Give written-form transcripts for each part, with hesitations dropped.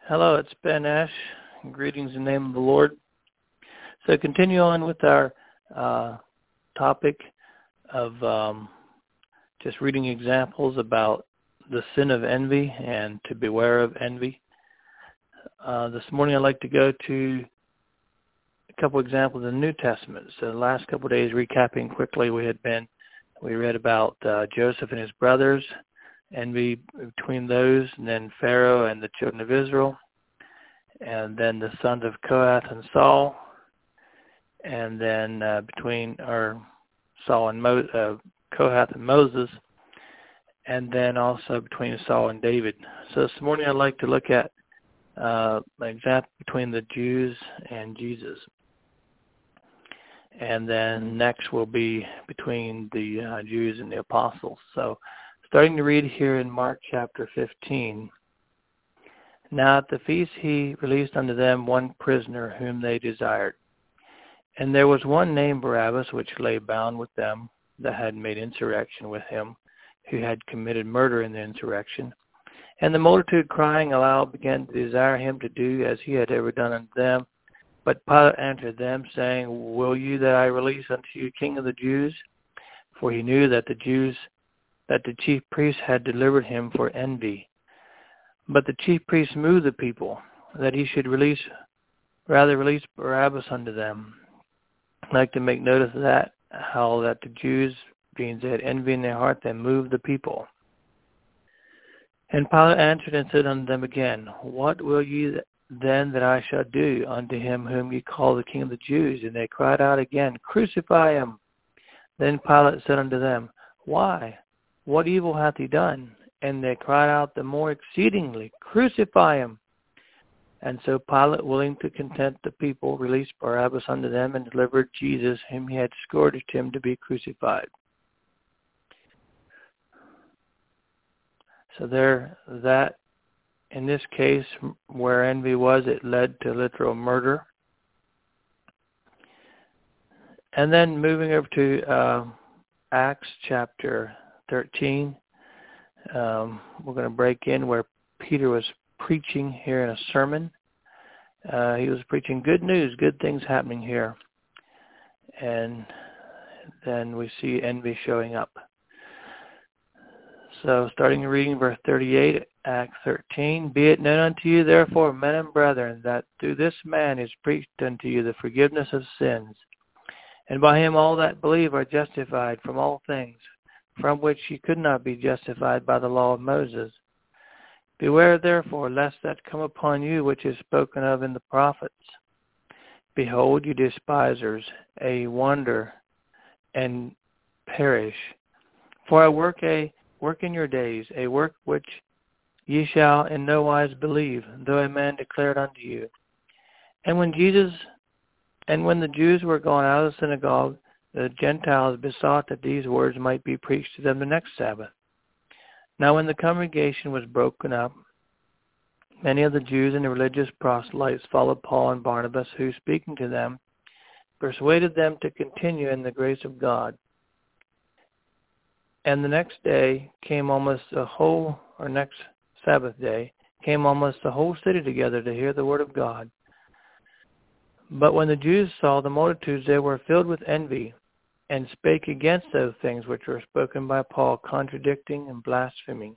Hello, it's Ben Ash. Greetings in the name of the Lord. So continue on with our topic of just reading examples about the sin of envy and to beware of envy. This morning I'd like to go to a couple examples in the New Testament. So the last couple of days, recapping quickly, we read about Joseph and his brothers, envy between those, and then Pharaoh and the children of Israel, and then the sons of Kohath and Saul, and then between Saul and Kohath and Moses, and then also between Saul and David. So this morning I'd like to look at an example between the Jews and Jesus. And then next will be between the Jews and the apostles. So starting to read here in Mark chapter 15. Now at the feast he released unto them one prisoner whom they desired. And there was one named Barabbas, which lay bound with them that had made insurrection with him, who had committed murder in the insurrection. And the multitude crying aloud began to desire him to do as he had ever done unto them. But Pilate answered them, saying, Will you that I release unto you King of the Jews? For he knew that the chief priests had delivered him for envy. But the chief priests moved the people, that he should release Barabbas unto them. I'd like to make note of that, how that the Jews, being they had envy in their heart, they moved the people. And Pilate answered and said unto them again, What will ye then that I shall do unto him whom ye call the King of the Jews? And they cried out again, Crucify him. Then Pilate said unto them, Why? What evil hath he done? And they cried out the more exceedingly, Crucify him. And so Pilate, willing to content the people, released Barabbas unto them and delivered Jesus, whom he had scourged him, to be crucified. So that in this case, where envy was, it led to literal murder. And then moving over to Acts chapter 13, we're going to break in where Peter was preaching here in a sermon. He was preaching good news, good things happening here. And then we see envy showing up. So starting reading verse 38, Acts 13, Be it known unto you, therefore, men and brethren, that through this man is preached unto you the forgiveness of sins. And by him all that believe are justified from all things, from which ye could not be justified by the law of Moses. Beware therefore, lest that come upon you which is spoken of in the prophets. Behold, you despisers, a wonder and perish. For I work in your days, a work which ye shall in no wise believe, though a man declare it unto you. And when the Jews were gone out of the synagogue, the Gentiles besought that these words might be preached to them the next Sabbath. Now when the congregation was broken up, many of the Jews and the religious proselytes followed Paul and Barnabas, who, speaking to them, persuaded them to continue in the grace of God. And the next day next Sabbath day, came almost the whole city together to hear the word of God. But when the Jews saw the multitudes, they were filled with envy, and spake against those things which were spoken by Paul, contradicting and blaspheming.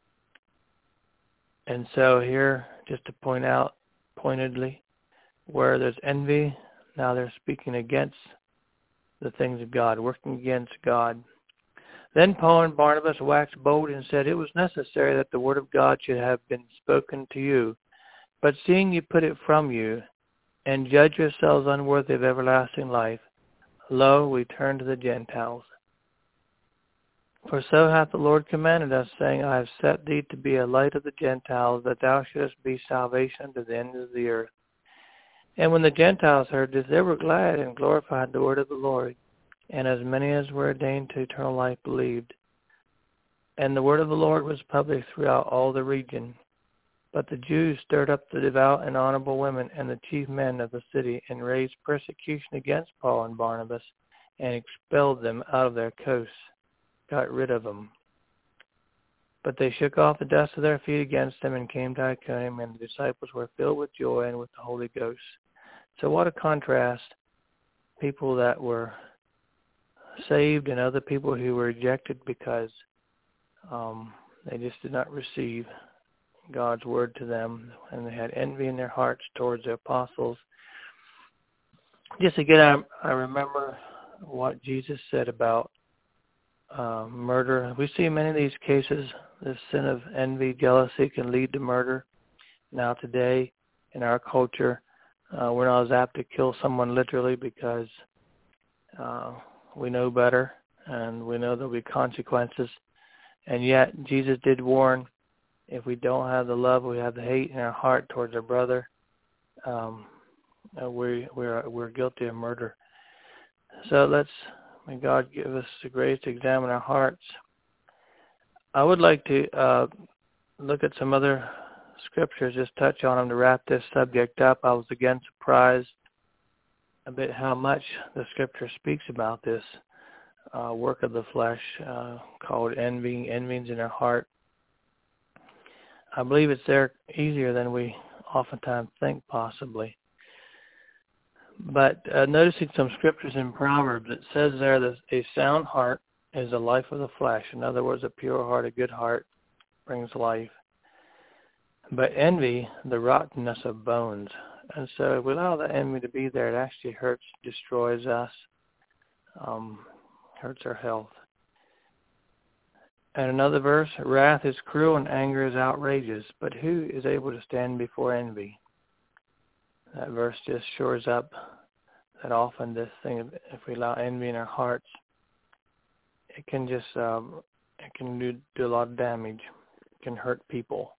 And so here, just to point out pointedly, where there's envy, now they're speaking against the things of God, working against God. Then Paul and Barnabas waxed bold and said, It was necessary that the word of God should have been spoken to you. But seeing you put it from you, and judge yourselves unworthy of everlasting life, lo, we turn to the Gentiles. For so hath the Lord commanded us, saying, I have set thee to be a light of the Gentiles, that thou shouldest be salvation unto the ends of the earth. And when the Gentiles heard this, they were glad and glorified the word of the Lord. And as many as were ordained to eternal life believed. And the word of the Lord was published throughout all the region. But the Jews stirred up the devout and honorable women and the chief men of the city, and raised persecution against Paul and Barnabas, and expelled them out of their coasts, got rid of them. But they shook off the dust of their feet against them and came to Iconium, and the disciples were filled with joy and with the Holy Ghost. So what a contrast. People that were saved and other people who were rejected because they just did not receive God's word to them, and they had envy in their hearts towards the apostles. Just again, I remember what Jesus said about murder. We see many of these cases. The sin of envy, jealousy can lead to murder. Now today, in our culture, we're not as apt to kill someone literally because we know better and we know there'll be consequences. And yet, Jesus did warn, if we don't have the love, we have the hate in our heart towards our brother, we're guilty of murder. So may God give us the grace to examine our hearts. I would like to look at some other scriptures, just touch on them to wrap this subject up. I was again surprised a bit how much the scripture speaks about this work of the flesh called envyings in our heart. I believe it's there easier than we oftentimes think possibly. But noticing some scriptures in Proverbs, it says there that a sound heart is the life of the flesh. In other words, a pure heart, a good heart brings life. But envy, the rottenness of bones. And so if we allow the envy to be there, it actually hurts, destroys us, hurts our health. And another verse, wrath is cruel and anger is outrageous, but who is able to stand before envy? That verse just shores up that often this thing, if we allow envy in our hearts, it can just, it can do a lot of damage. It can hurt people.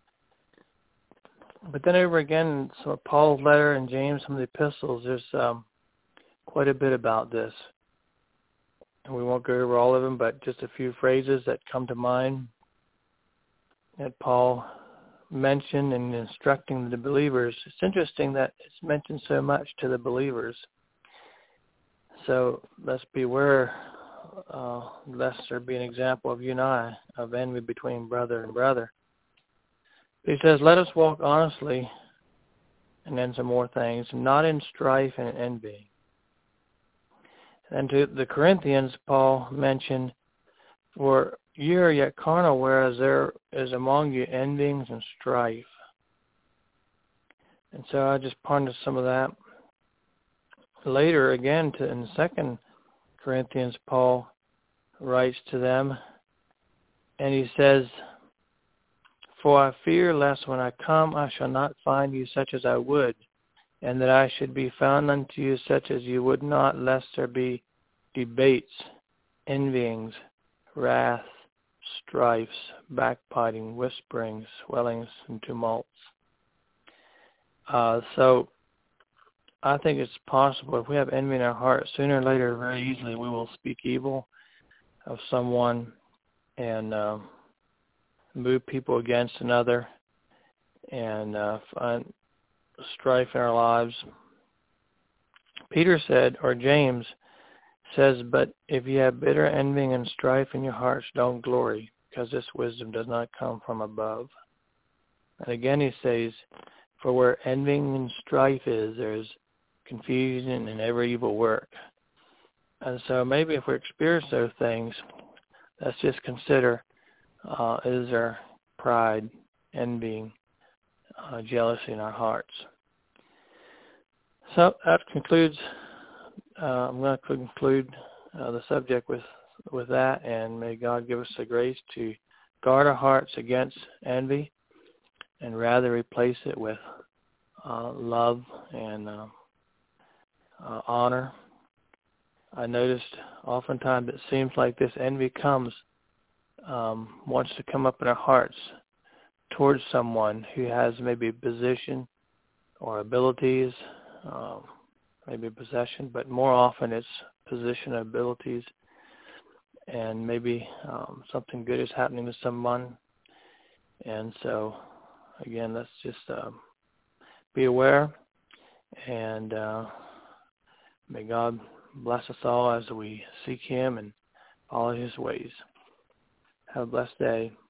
But then over again, so Paul's letter and James, some of the epistles, there's quite a bit about this. And we won't go over all of them, but just a few phrases that come to mind that Paul mentioned in instructing the believers. It's interesting that it's mentioned so much to the believers. So let's beware, lest there be an example of you and I, of envy between brother and brother. He says, let us walk honestly, and then some more things, not in strife and envy. And to the Corinthians, Paul mentioned, for ye are yet carnal, whereas there is among you envyings and strife. And so I just pondered some of that. Later, again, in 2 Corinthians, Paul writes to them, and he says, for I fear lest when I come I shall not find you such as I would, and that I should be found unto you such as you would not, lest there be debates, envyings, wrath, strifes, backbiting, whisperings, swellings, and tumults. So I think it's possible if we have envy in our heart, sooner or later, very easily, we will speak evil of someone and move people against another and find strife in our lives. Peter said, or James says, but if you have bitter envying and strife in your hearts, don't glory, because this wisdom does not come from above. And again he says, for where envying and strife is, there's confusion and every evil work. And so maybe if we experience those things, let's just consider, is there pride, envying, jealousy in our hearts? So that concludes, I'm going to conclude the subject with that, and may God give us the grace to guard our hearts against envy and rather replace it with love and honor. I noticed oftentimes it seems like this envy wants to come up in our hearts towards someone who has maybe a position or abilities, maybe possession, but more often it's position, abilities, and maybe something good is happening to someone. And so, again, let's just be aware, and may God bless us all as we seek Him and follow His ways. Have a blessed day.